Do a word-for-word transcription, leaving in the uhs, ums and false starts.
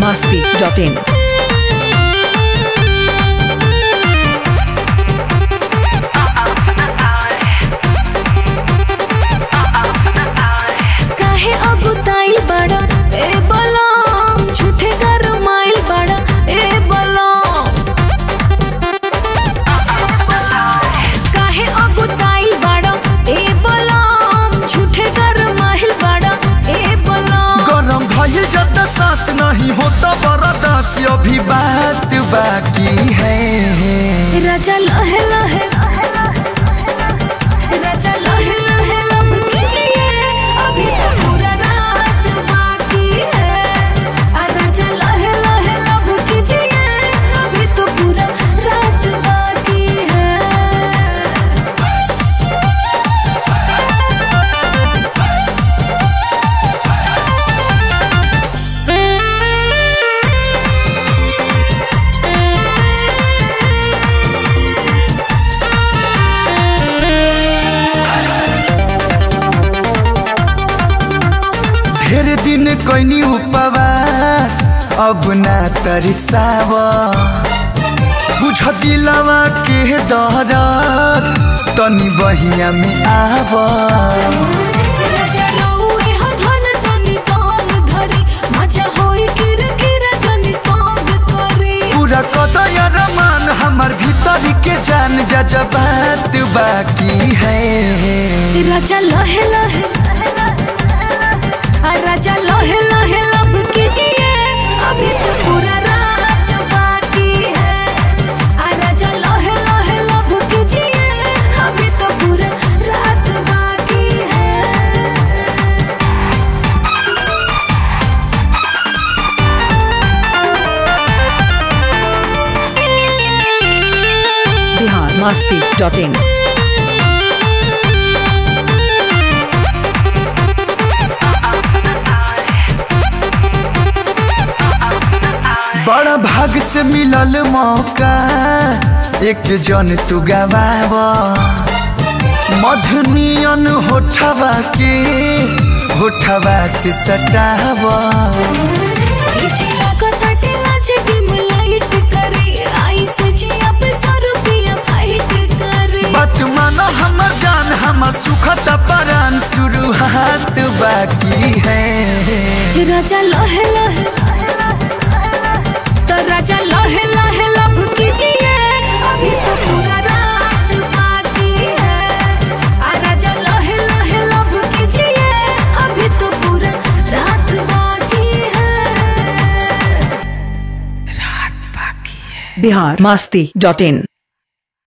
masti dot in. काहे अगुताइल बड़ा ए बलम, झूठे गरमाइल बड़ा ए बलम। काहे अगुताइल बड़ा ए बलम, झूठे गरमाइल बड़ा ए बलम। गरम भइल जब सांस नहीं होता बर्दाश्त, अभी बात बाकी है। राजा लहे लहे राजा लहे लहे लब कीजिए, अभी तो पूरा रात बाकी है। आ राजा लहे लहे लब कीजिए, अभी तो पूरा रात बाकी है। ढेर दिन कोइनी उपवास, अब ना तरसाव। बुझ दिलवा के दर्द, तनी बहिया में आव। राजा रउए हो धन तनी काम धरी, मजा होई किरकिरा जनी तंग करी। पूरा कदय रमान हमर भीतर के जान, जज्बात बाकी है। राजा लहे लहे आ राजा लहे लहे लब कीजिए, अभी तो पूरा रात बाकी है। आ राजा लहे लहे लब कीजिए, अभी तो पूरा रात बाकी है। Bihar masti dot in. बड़ा भाग से मिलल मौका, एक जन तू गवाव। मधुनियन होठवा के होठवा से सटाव। इचिला को तटेला जे डिम लाइट करे, आई से जिया पे सौ रुपया फाइट करे। बात मानो हमर जान, हमर सुखत परान, शुरुआत बाकी है। राजा लहे लहे तो राजा लहे लहे लब कीजिए, अभी तो पूरा रात बाकी है। आ राजा लहे लहे लब कीजिए, अभी तो पूरा रात बाकी है। Bihar masti dot in.